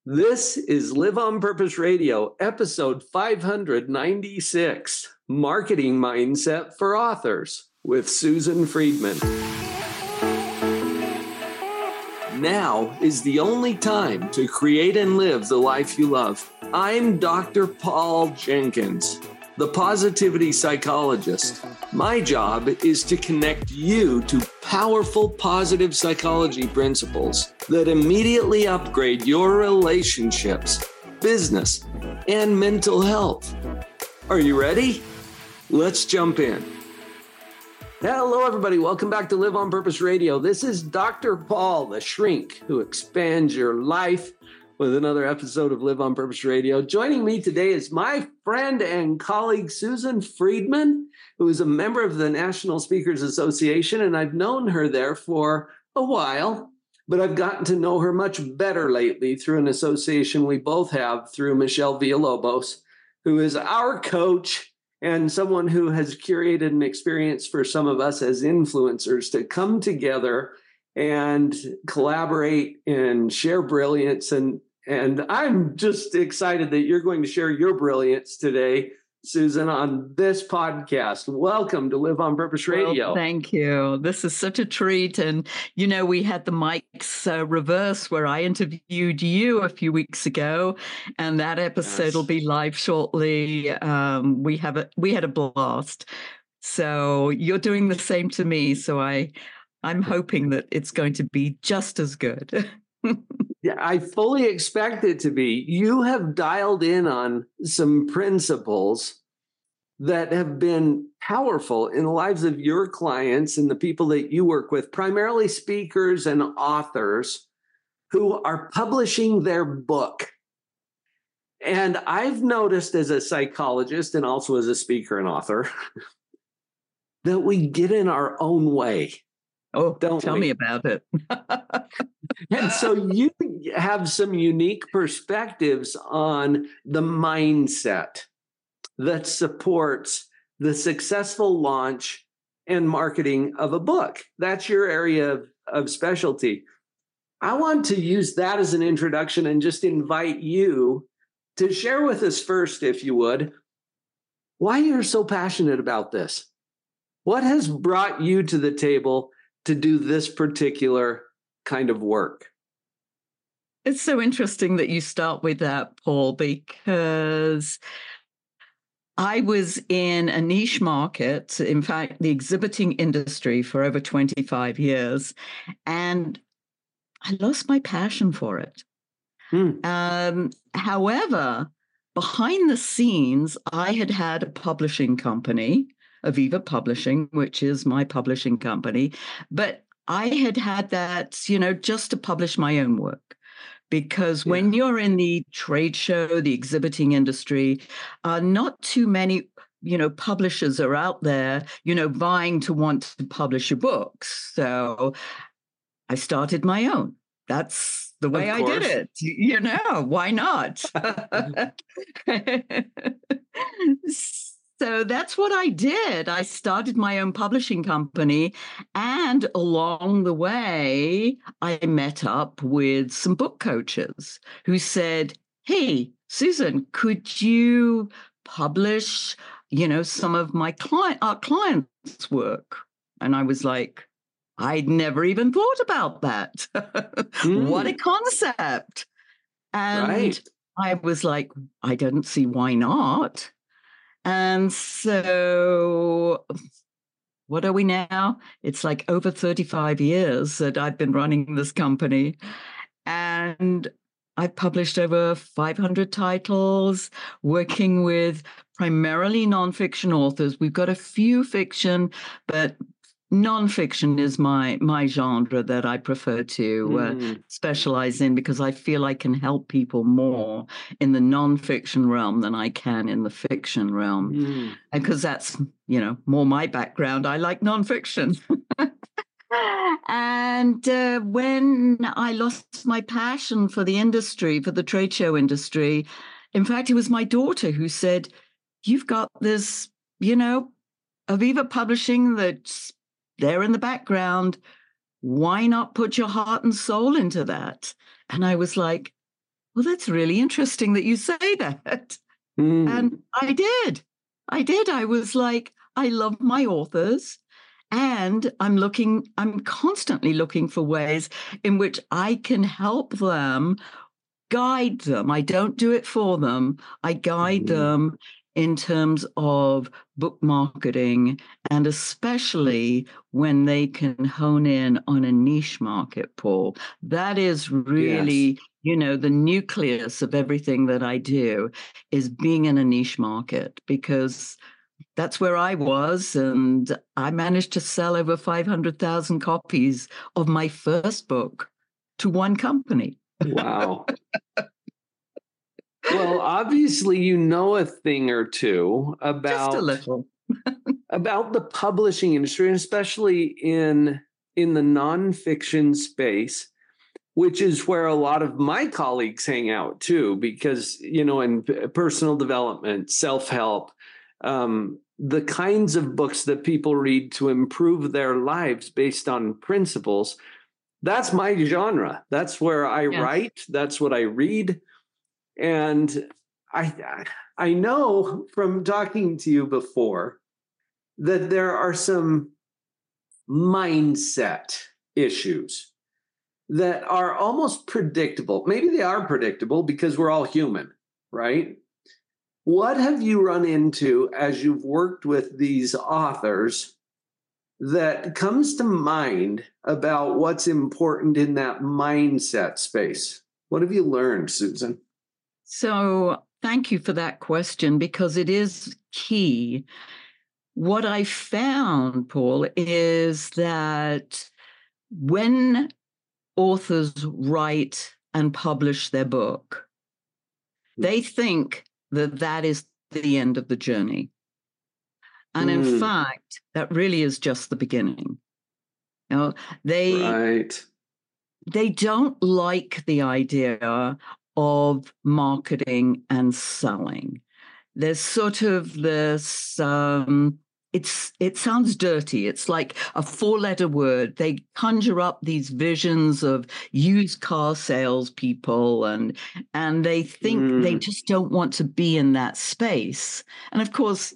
This is Live on Purpose Radio, episode 596, Marketing Mindset for Authors with Susan Friedman. Now is the only time to create and live the life you love. I'm Dr. Paul Jenkins, the positivity psychologist. My job is to connect you to powerful positive psychology principles that immediately upgrade your relationships, business, and mental health. Are you ready? Let's jump in. Hello, everybody. Welcome back to Live on Purpose Radio. This is Dr. Paul, the shrink who expands your life, with another episode of Live on Purpose Radio. Joining me today is my friend and colleague, Susan Friedman, who is a member of the National Speakers Association, and I've known her there for a while, but I've gotten to know her much better lately through an association we both have through Michelle Villalobos, who is our coach and someone who has curated an experience for some of us as influencers to come together and collaborate and share brilliance. And I'm just excited that you're going to share your brilliance today, Susan, on this podcast. Welcome to Live on Purpose Radio. Well, thank you. This is such a treat. And, you know, we had the mics reverse where I interviewed you a few weeks ago, and that episode will be live shortly. We had a blast. So you're doing the same to me. So I'm hoping that it's going to be just as good. Yeah, I fully expect it to be. You have dialed in on some principles that have been powerful in the lives of your clients and the people that you work with, primarily speakers and authors who are publishing their book. And I've noticed as a psychologist and also as a speaker and author that we get in our own way. Oh, tell me about it. And so you have some unique perspectives on the mindset that supports the successful launch and marketing of a book. That's your area of specialty. I want to use that as an introduction and just invite you to share with us first, if you would, why you're so passionate about this. What has brought you to the table to do this particular kind of work? It's so interesting that you start with that, Paul, because I was in a niche market, in fact, the exhibiting industry for over 25 years, and I lost my passion for it. However, behind the scenes, I had a publishing company, Aviva Publishing, which is my publishing company, but I had that, just to publish my own work. Because when you're in the trade show, the exhibiting industry, not too many, publishers are out there, vying to want to publish your books. So I started my own. That's the way I did it. Why not? So that's what I did. I started my own publishing company, and along the way, I met up with some book coaches who said, "Hey, Susan, could you publish, some of our clients' work?" And I was like, I'd never even thought about that. What a concept. And I was like, I don't see why not. And so what are we now? It's like over 35 years that I've been running this company. And I've published over 500 titles, working with primarily nonfiction authors. We've got a few fiction, but nonfiction is my genre that I prefer to specialize in, because I feel I can help people more in the nonfiction realm than I can in the fiction realm. And because that's, more my background. I like nonfiction. And when I lost my passion for the industry, for the trade show industry, in fact, it was my daughter who said, "You've got this, Aviva Publishing that's there in the background. Why not put your heart and soul into that?" And I was like, well, that's really interesting that you say that. Mm. And I did. I was like, I love my authors. And I'm constantly looking for ways in which I can help them, guide them. I don't do it for them. I guide them in terms of book marketing, and especially when they can hone in on a niche market, Paul. That is really, the nucleus of everything that I do is being in a niche market, because that's where I was. And I managed to sell over 500,000 copies of my first book to one company. Wow. Well, obviously, you know a thing or two Just a little. about the publishing industry, and especially in the nonfiction space, which is where a lot of my colleagues hang out too, because, in personal development, self-help, the kinds of books that people read to improve their lives based on principles, that's my genre. That's where I write. That's what I read. And I know from talking to you before that there are some mindset issues that are almost predictable. Maybe they are predictable because we're all human, right? What have you run into as you've worked with these authors that comes to mind about what's important in that mindset space? What have you learned, Susan? So thank you for that question, because it is key. What I found, Paul, is that when authors write and publish their book, they think that that is the end of the journey. And in fact, that really is just the beginning. They don't like the idea of marketing and selling. There's sort of this, it sounds dirty. It's like a 4-letter word. They conjure up these visions of used car salespeople, and they think they just don't want to be in that space. And of course,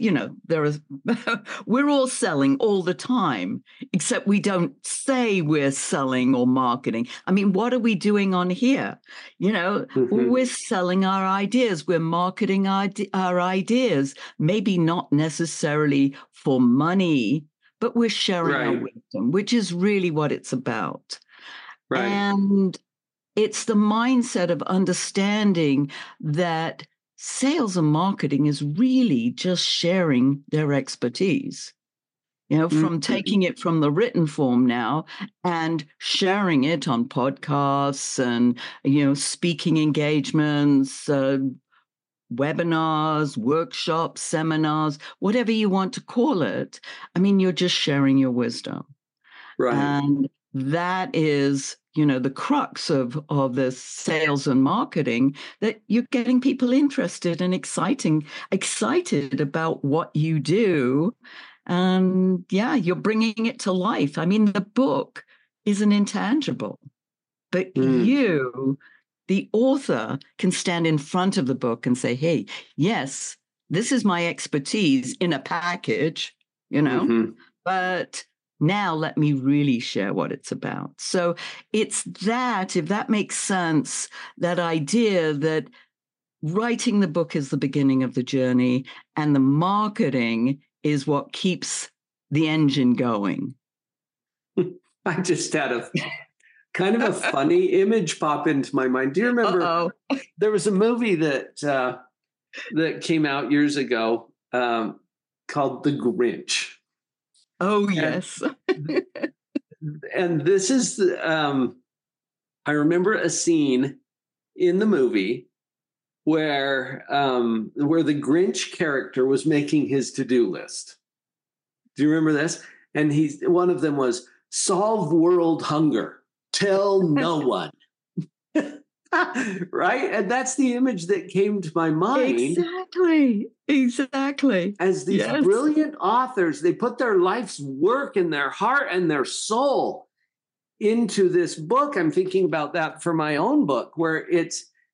we're all selling all the time, except we don't say we're selling or marketing. I mean, what are we doing on here? We're selling our ideas. We're marketing our ideas, maybe not necessarily for money, but we're sharing our wisdom, which is really what it's about. Right. And it's the mindset of understanding that sales and marketing is really just sharing their expertise. From taking it from the written form now and sharing it on podcasts and, speaking engagements, webinars, workshops, seminars, whatever you want to call it. I mean, you're just sharing your wisdom. Right. And that is, the crux of the sales and marketing, that you're getting people interested and excited about what you do. And you're bringing it to life. I mean, the book is an intangible, but you, the author, can stand in front of the book and say, hey, yes, this is my expertise in a package, but now let me really share what it's about. So it's that, if that makes sense, that idea that writing the book is the beginning of the journey and the marketing is what keeps the engine going. I just had a kind of a funny image pop into my mind. Do you remember there was a movie that came out years ago called The Grinch? Oh, yes. And this is, I remember a scene in the movie where the Grinch character was making his to-do list. Do you remember this? And one of them was solve world hunger, tell no one. Right? And that's the image that came to my mind. Exactly. As these brilliant authors, they put their life's work and their heart and their soul into this book. I'm thinking about that for my own book, where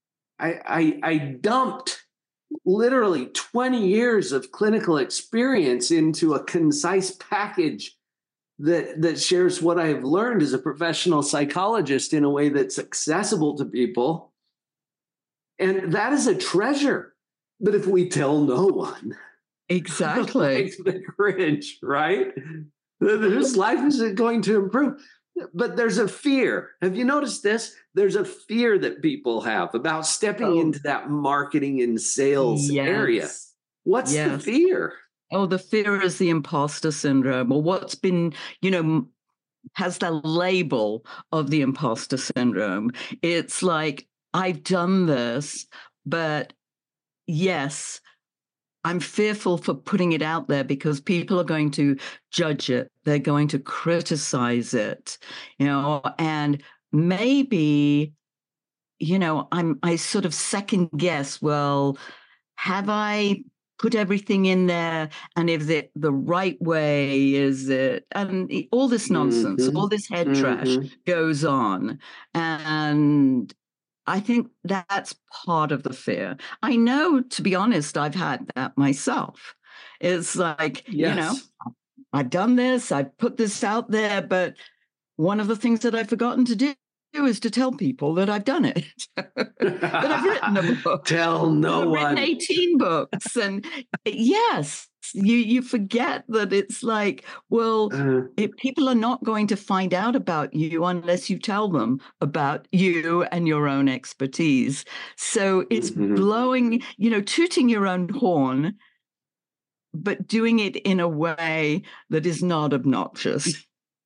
I dumped literally 20 years of clinical experience into a concise package that shares what I've learned as a professional psychologist in a way that's accessible to people. And that is a treasure. But if we tell no one, exactly, like the Grinch, right? His life isn't going to improve. But there's a fear. Have you noticed this? There's a fear that people have about stepping into that marketing and sales area. What's the fear? Oh, the fear is the imposter syndrome, or what's been, has the label of the imposter syndrome. It's like, I've done this, but yes, I'm fearful for putting it out there because people are going to judge it. They're going to criticize it, and maybe, I sort of second guess, well, have I put everything in there? And is it the right way? Is it, and all this nonsense, all this head trash goes on. And I think that's part of the fear. I know, to be honest, I've had that myself. It's like, I've done this, I've put this out there, but one of the things that I've forgotten to do is to tell people that I've done it, that I've written a book. Tell no one. I've written 18 books. And yes, you forget that it's like, well, people are not going to find out about you unless you tell them about you and your own expertise. So it's blowing, tooting your own horn, but doing it in a way that is not obnoxious.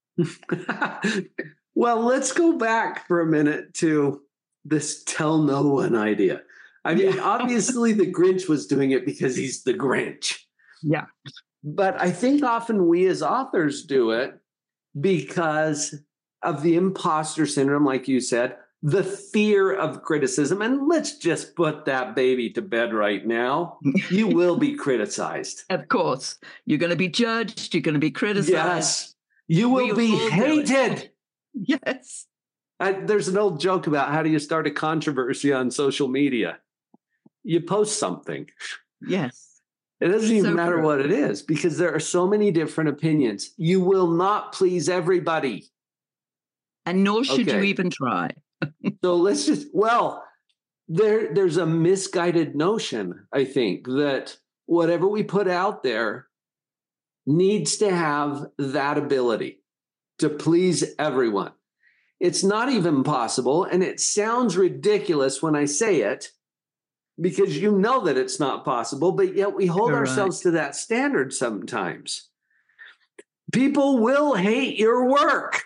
Well, let's go back for a minute to this tell no one idea. I mean, obviously the Grinch was doing it because he's the Grinch. Yeah. But I think often we as authors do it because of the imposter syndrome, like you said, the fear of criticism. And let's just put that baby to bed right now. You will be criticized. Of course. You're going to be judged. You're going to be criticized. Yes. You will be hated. Yes. There's an old joke about how do you start a controversy on social media? You post something. Yes. It doesn't even matter what it is because there are so many different opinions. You will not please everybody. And nor should you even try. So let's just, there's a misguided notion, I think, that whatever we put out there needs to have that ability to please everyone. It's not even possible, and it sounds ridiculous when I say it because you know that it's not possible, but yet we hold ourselves to that standard sometimes. People will hate your work.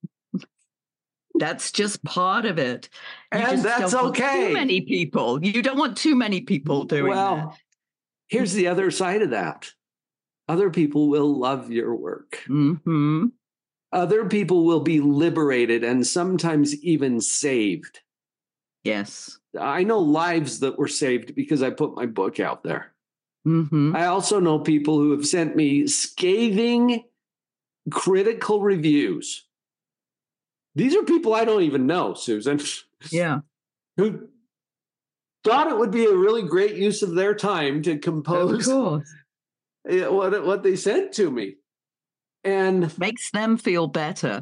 That's just part of it. And that's okay. Too many people. You don't want too many people doing that. Here's the other side of that. Other people will love your work. Mm-hmm. Other people will be liberated and sometimes even saved. Yes. I know lives that were saved because I put my book out there. Mm-hmm. I also know people who have sent me scathing, critical reviews. These are people I don't even know, Susan. Yeah. Who thought it would be a really great use of their time to compose what they sent to me. And makes them feel better.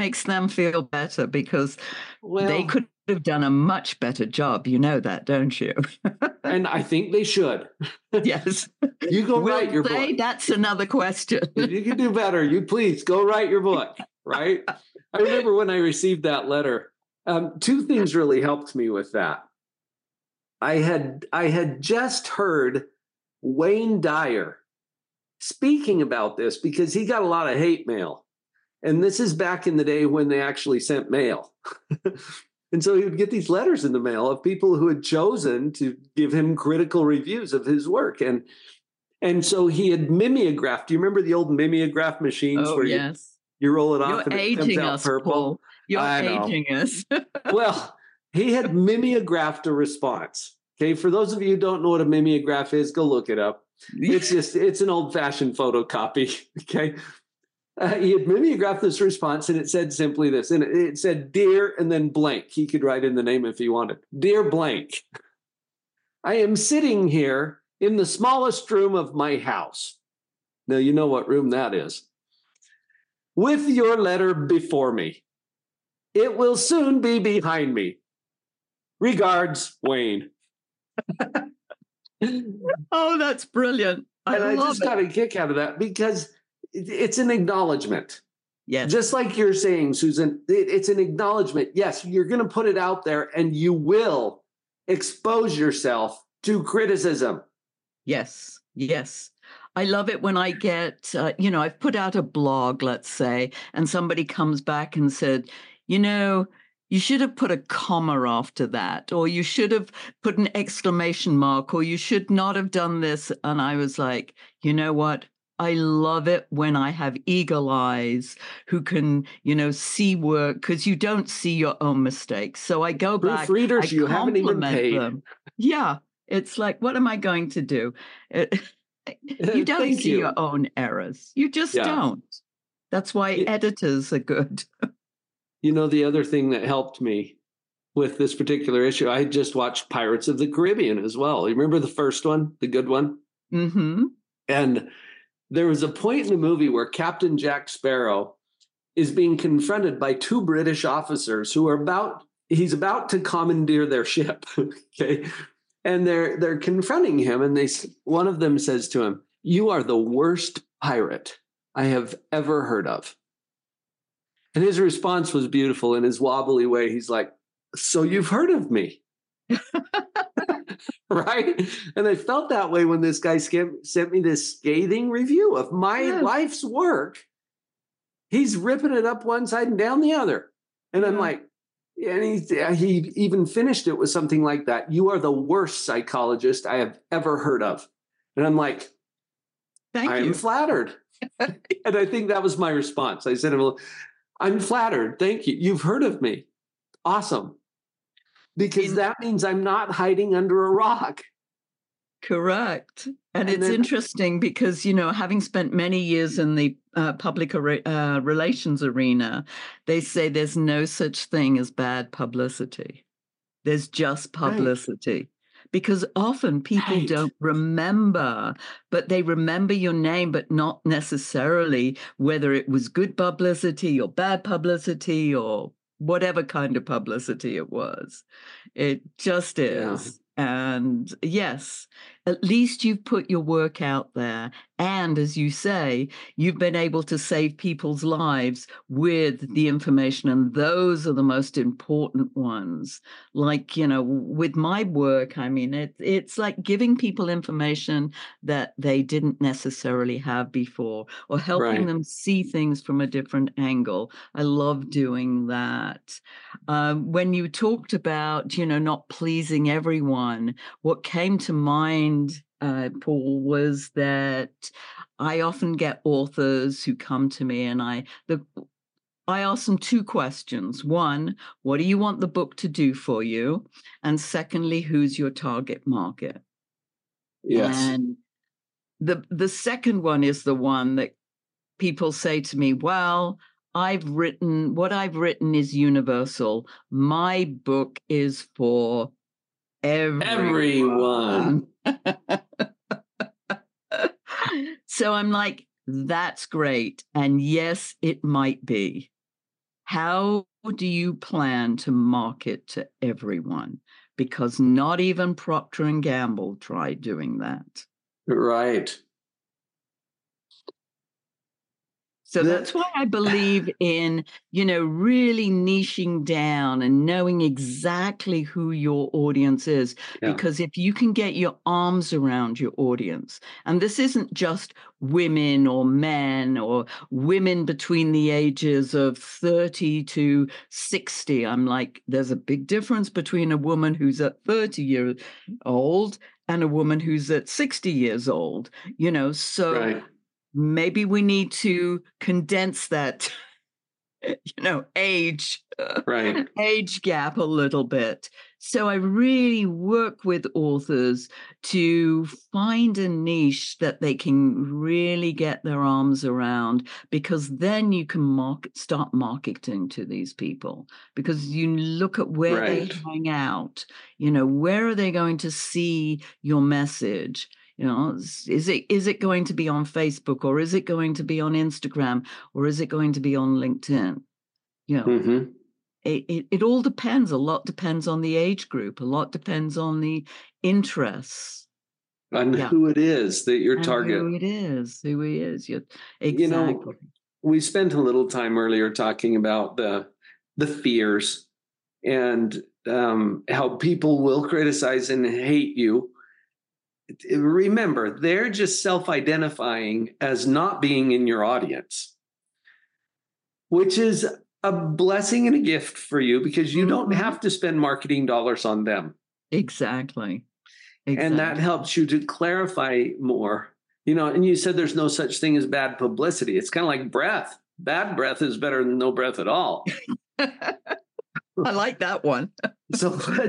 Because they could have done a much better job. You know that, don't you? And I think they should. Yes. You go write your book. That's another question. If you can do better, you please go write your book, right? I remember when I received that letter, two things really helped me with that. I had just heard Wayne Dyer speaking about this because he got a lot of hate mail. And this is back in the day when they actually sent mail. And so he would get these letters in the mail of people who had chosen to give him critical reviews of his work. And so he had mimeographed. Do you remember the old mimeograph machines where you roll it off and it comes out purple? Paul. You're aging us. Well, he had mimeographed a response. Okay, for those of you who don't know what a mimeograph is, go look it up. It's an old-fashioned photocopy. Okay. He had mimeographed this response, and it said simply this. And it said, "Dear," and then blank. He could write in the name if he wanted. "Dear blank, I am sitting here in the smallest room of my house. Now, you know what room that is. With your letter before me. It will soon be behind me. Regards, Wayne. Oh, that's brilliant. I just got a kick out of that because it's an acknowledgement. Yes. Just like you're saying, Susan, it's an acknowledgement. Yes, you're going to put it out there and you will expose yourself to criticism. Yes. Yes. I love it when I get, I've put out a blog, let's say, and somebody comes back and said, you should have put a comma after that, or you should have put an exclamation mark, or you should not have done this. And I was like, you know what? I love it when I have eagle eyes who can, see work, because you don't see your own mistakes. So I go back, proofreaders, I you haven't even paid them. Yeah. It's like, what am I going to do? You don't see your own errors. You just don't. That's why editors are good. The other thing that helped me with this particular issue, I had just watched Pirates of the Caribbean as well. You remember the first one, the good one? Mm-hmm. And there was a point in the movie where Captain Jack Sparrow is being confronted by two British officers who are he's about to commandeer their ship. Okay. And they're confronting him, and one of them says to him, "You are the worst pirate I have ever heard of." And his response was beautiful. In his wobbly way, he's like, "So you've heard of me." Right? And I felt that way when this guy sent me this scathing review of my life's work. He's ripping it up one side and down the other. And I'm like, and he even finished it with something like that. "You are the worst psychologist I have ever heard of." And I'm like, Thank you. I'm flattered. And I think that was my response. I said, "I'm flattered. Thank you. You've heard of me. Awesome." Because that means I'm not hiding under a rock. Correct. And it's interesting because, having spent many years in the public relations arena, they say there's no such thing as bad publicity. There's just publicity. Right. Because often people don't remember, but they remember your name, but not necessarily whether it was good publicity or bad publicity or whatever kind of publicity it was. It just is. Yeah. And yes, at least you've put your work out there. And as you say, you've been able to save people's lives with the information. And those are the most important ones. Like, with my work, I mean, it's like giving people information that they didn't necessarily have before, or helping them see things from a different angle. I love doing that. When you talked about, not pleasing everyone, what came to mind, Paul, was that I often get authors who come to me and I ask them two questions. One, what do you want the book to do for you? And secondly, who's your target market? Yes. And the second one is the one that people say to me, well, what I've written is universal. My book is for everyone. So I'm like, that's great. And yes, it might be. How do you plan to market to everyone? Because not even Procter & Gamble tried doing that. Right. So that's why I believe in, really niching down and knowing exactly who your audience is. Yeah. Because if you can get your arms around your audience, and this isn't just women or men or women between the ages of 30 to 60. I'm like, there's a big difference between a woman who's at 30 years old and a woman who's at 60 years old, so... Right. Maybe we need to condense that age Right. age gap a little bit. So I really work with authors to find a niche that they can really get their arms around, because then you can start marketing to these people, because you look at where they Right. hang out, where are they going to see your message? Is it going to be on Facebook, or is it going to be on Instagram, or is it going to be on LinkedIn? Mm-hmm. It all depends. A lot depends on the age group. A lot depends on the interests. On Yeah. who it is that your And target. who he is. You know, Exactly. we spent a little time earlier talking about the fears and how people will criticize and hate you. Remember, they're just self-identifying as not being in your audience, which is a blessing and a gift for you, because you don't have to spend marketing dollars on them. Exactly. And that helps you to clarify more. And you said there's no such thing as bad publicity. It's kind of like breath. Bad breath is better than no breath at all. I like that one. So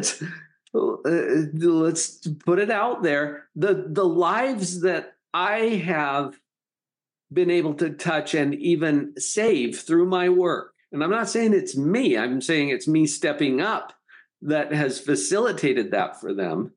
let's put it out there. The lives that I have been able to touch and even save through my work, and I'm not saying it's me, I'm saying it's me stepping up that has facilitated that for them.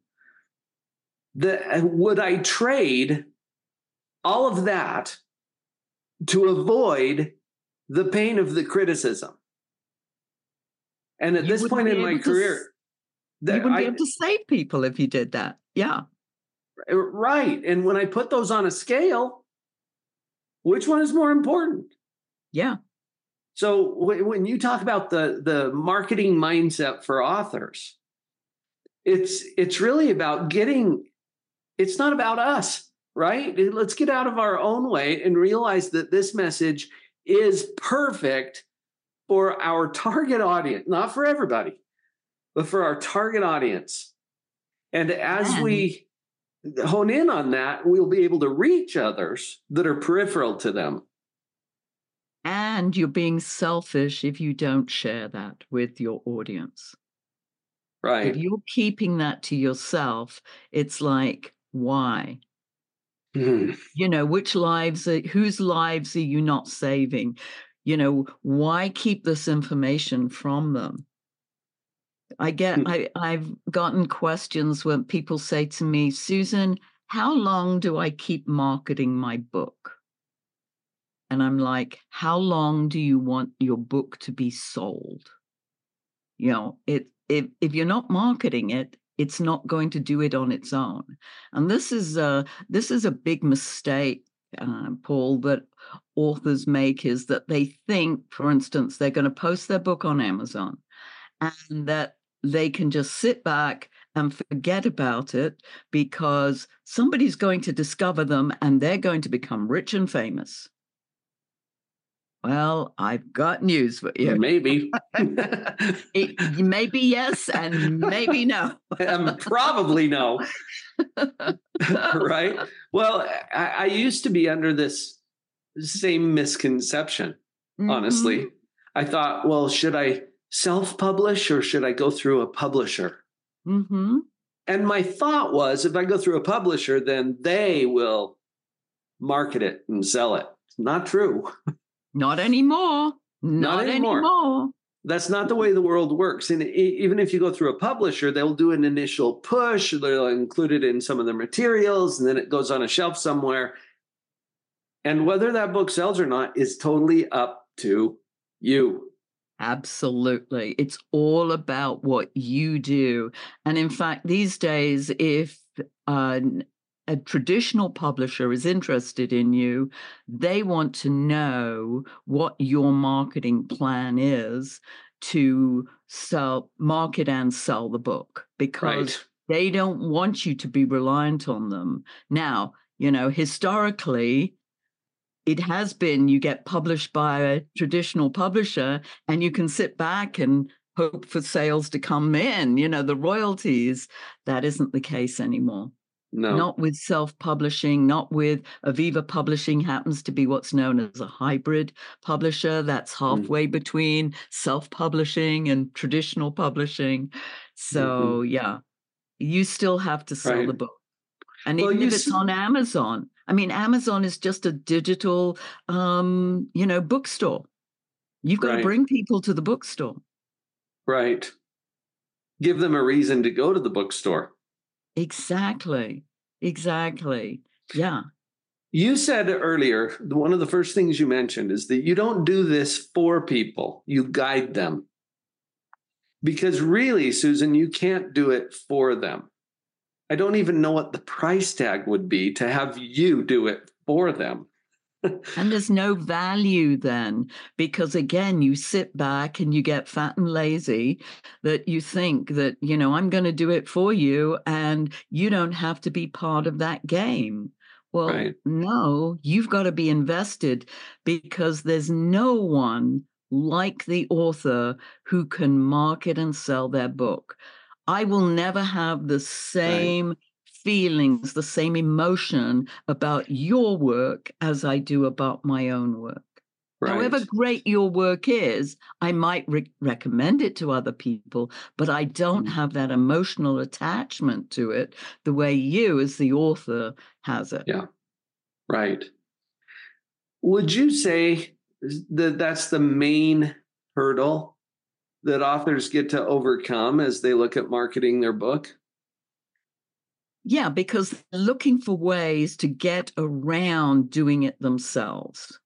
Would I trade all of that to avoid the pain of the criticism? And at this point in my career, you wouldn't be able to save people if you did that. Yeah. Right. And when I put those on a scale, which one is more important? Yeah. So when you talk about the marketing mindset for authors, it's really about it's not about us, right? Let's get out of our own way and realize that this message is perfect for our target audience, not for everybody, but for our target audience. And as we hone in on that, we'll be able to reach others that are peripheral to them. And you're being selfish if you don't share that with your audience. Right. If you're keeping that to yourself, it's like, why? Whose lives are you not saving? Why keep this information from them? I've gotten questions when people say to me, Susan, how long do I keep marketing my book? And I'm like, how long do you want your book to be sold? If you're not marketing it, it's not going to do it on its own. And this is a big mistake, Paul, that authors make, is that they think, for instance, they're going to post their book on Amazon and that they can just sit back and forget about it because somebody's going to discover them and they're going to become rich and famous. Well, I've got news for you. Maybe. Maybe yes, and maybe no. Probably no. Right? Well, I used to be under this same misconception, honestly. I thought, well, should I self-publish or should I go through a publisher? And my thought was, if I go through a publisher, then they will market it and sell it. It's not true. Not anymore. Not anymore. That's not the way the world works. And even if you go through a publisher, they'll do an initial push. They'll include it in some of their materials, and then it goes on a shelf somewhere. And whether that book sells or not is totally up to you. Absolutely. It's all about what you do. And in fact, these days, if a traditional publisher is interested in you, they want to know what your marketing plan is to market and sell the book, because they don't want you to be reliant on them. Now, historically, it has been you get published by a traditional publisher and you can sit back and hope for sales to come in, the royalties. That isn't the case anymore. No. Not with self-publishing, not with Aviva Publishing happens to be what's known as a hybrid publisher. That's halfway between self-publishing and traditional publishing. So yeah, you still have to sell Right. the book. And Well, even if it's on Amazon, I mean, Amazon is just a digital, bookstore. You've got to Right. bring people to the bookstore. Right. Give them a reason to go to the bookstore. Exactly. Yeah. You said earlier, one of the first things you mentioned is that you don't do this for people, you guide them. Because really, Susan, you can't do it for them. I don't even know what the price tag would be to have you do it for them. And there's no value then, because again, you sit back and you get fat and lazy that you think that, I'm going to do it for you and you don't have to be part of that game. Well, Right. No, you've got to be invested because there's no one like the author who can market and sell their book. I will never have the same feelings, the same emotion about your work as I do about my own work. Right. However great your work is, I might recommend it to other people, but I don't have that emotional attachment to it the way you, as the author, has it. Yeah. Right. Would you say that that's the main hurdle that authors get to overcome as they look at marketing their book? Yeah, because they're looking for ways to get around doing it themselves.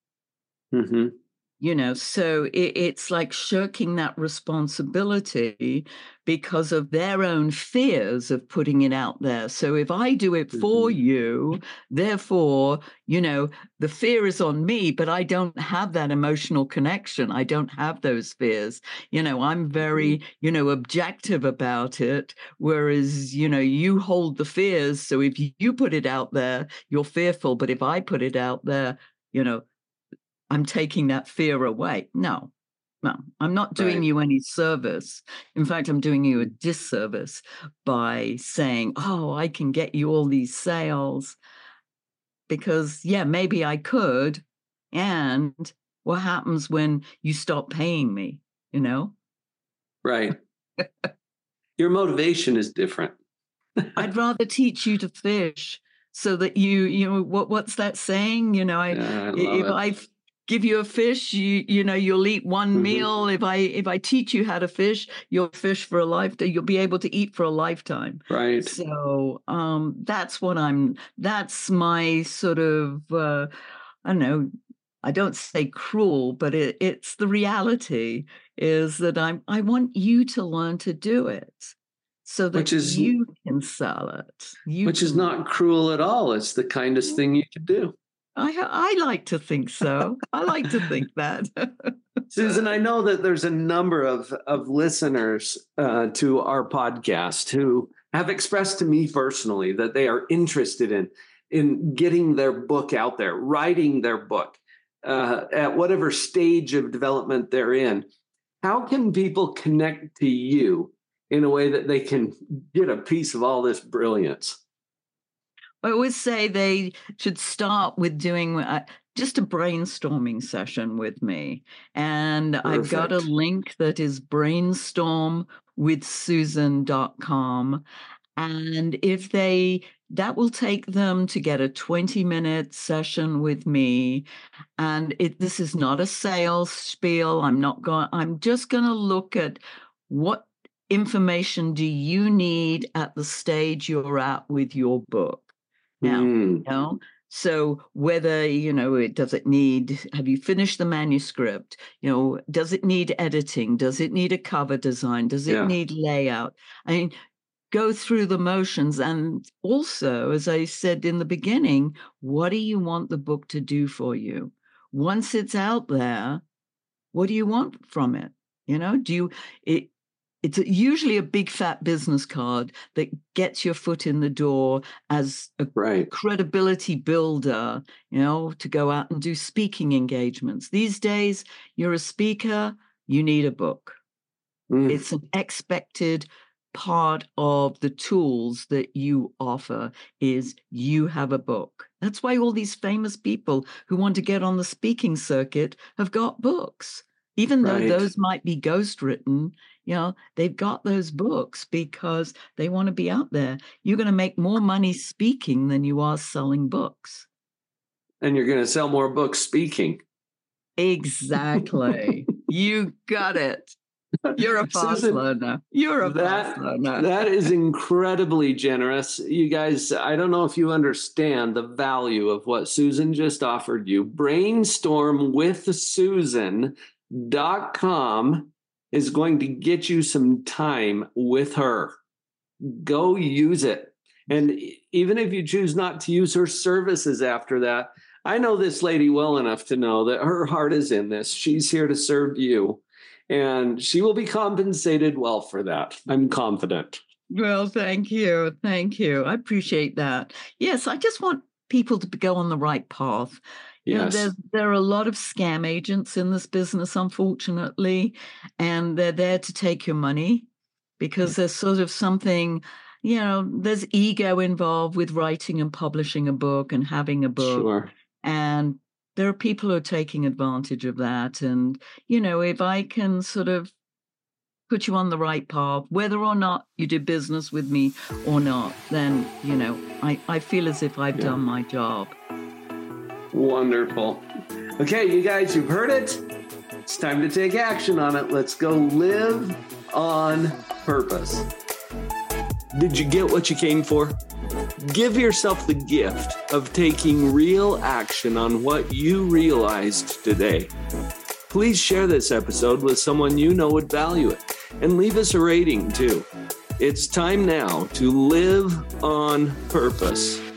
So it's like shirking that responsibility because of their own fears of putting it out there. So if I do it for you, therefore, the fear is on me, but I don't have that emotional connection. I don't have those fears. I'm very, objective about it. Whereas, you hold the fears. So if you put it out there, you're fearful. But if I put it out there, I'm taking that fear away. No, I'm not doing you any service. In fact, I'm doing you a disservice by saying, oh, I can get you all these sales because, maybe I could. And what happens when you stop paying me, Right. Your motivation is different. I'd rather teach you to fish so that what's that saying? If I give you a fish, you'll eat one meal. If I teach you how to fish, you'll fish for a lifetime. You'll be able to eat for a lifetime. Right. So that's my sort of I don't know. I don't say cruel, but it's the reality is that I want you to learn to do it so that you can sell it. Which is not cruel at all. It's the kindest thing you could do. I like to think so. I like to think that. Susan, I know that there's a number of listeners to our podcast who have expressed to me personally that they are interested in getting their book out there, writing their book at whatever stage of development they're in. How can people connect to you in a way that they can get a piece of all this brilliance? I always say they should start with doing just a brainstorming session with me. And Perfect. I've got a link that is brainstormwithsusan.com. And that will take them to get a 20-minute session with me. And this is not a sales spiel. I'm just going to look at what information do you need at the stage you're at with your book. Now, so whether, have you finished the manuscript? Does it need editing? Does it need a cover design? Does it need layout? I mean, go through the motions. And also, as I said in the beginning, what do you want the book to do for you? Once it's out there, what do you want from it? It's usually a big fat business card that gets your foot in the door as a credibility builder, to go out and do speaking engagements. These days, you're a speaker, you need a book. It's an expected part of the tools that you offer is you have a book. That's why all these famous people who want to get on the speaking circuit have got books. Even though those might be ghostwritten, they've got those books because they want to be out there. You're going to make more money speaking than you are selling books. And you're going to sell more books speaking. Exactly. You got it. You're a fast learner. You're a fast learner. That is incredibly generous. You guys, I don't know if you understand the value of what Susan just offered you. BrainstormWithSusan.com is going to get you some time with her. Go use it. And even if you choose not to use her services after that, I know this lady well enough to know that her heart is in this. She's here to serve you. And she will be compensated well for that. I'm confident. Well, thank you. Thank you. I appreciate that. Yes, I just want people to go on the right path. Yes. There are a lot of scam agents in this business, unfortunately, and they're there to take your money because there's sort of something, there's ego involved with writing and publishing a book and having a book. Sure. And there are people who are taking advantage of that. And, if I can sort of put you on the right path, whether or not you do business with me or not, then, I feel as if I've done my job. Wonderful. Okay, you guys, you've heard it. It's time to take action on it. Let's go live on purpose. Did you get what you came for? Give yourself the gift of taking real action on what you realized today. Please share this episode with someone you know would value it and leave us a rating too. It's time now to live on purpose.